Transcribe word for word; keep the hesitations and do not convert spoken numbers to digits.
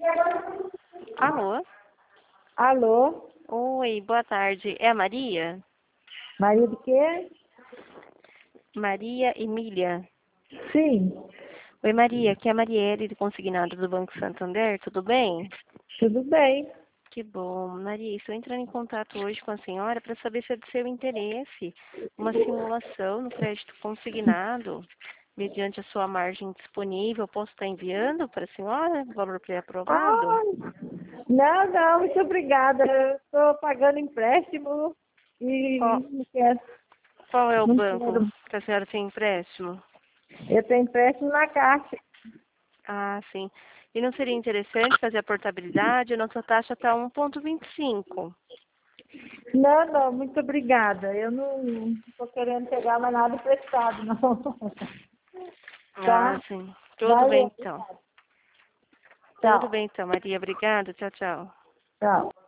Alô? Alô? Oi, boa tarde. É a Maria? Maria de quê? Maria Emília. Sim, Oi, Maria. Aqui é a Marielle, do Consignado do Banco Santander. Tudo bem? tudo bem. Que bom. Maria, estou entrando em contato hoje com a senhora para saber se é do seu interesse uma simulação no crédito consignado, mediante a sua margem disponível. Posso estar enviando para a senhora o valor pré-aprovado? Ah, não, não, muito obrigada. Eu estou pagando empréstimo e Qual, não quero, qual é o não banco quero. que a senhora tem empréstimo? Eu tenho empréstimo na Caixa. Ah, sim. E não seria interessante fazer a portabilidade? A nossa taxa está um vírgula vinte e cinco. Não, não, muito obrigada. Eu não estou querendo pegar mais nada emprestado, não. Ah, Tá? sim. Tudo bem, Valeu. então. Tudo Tchau. bem, então, Maria. Obrigada. Tchau, tchau. Tchau.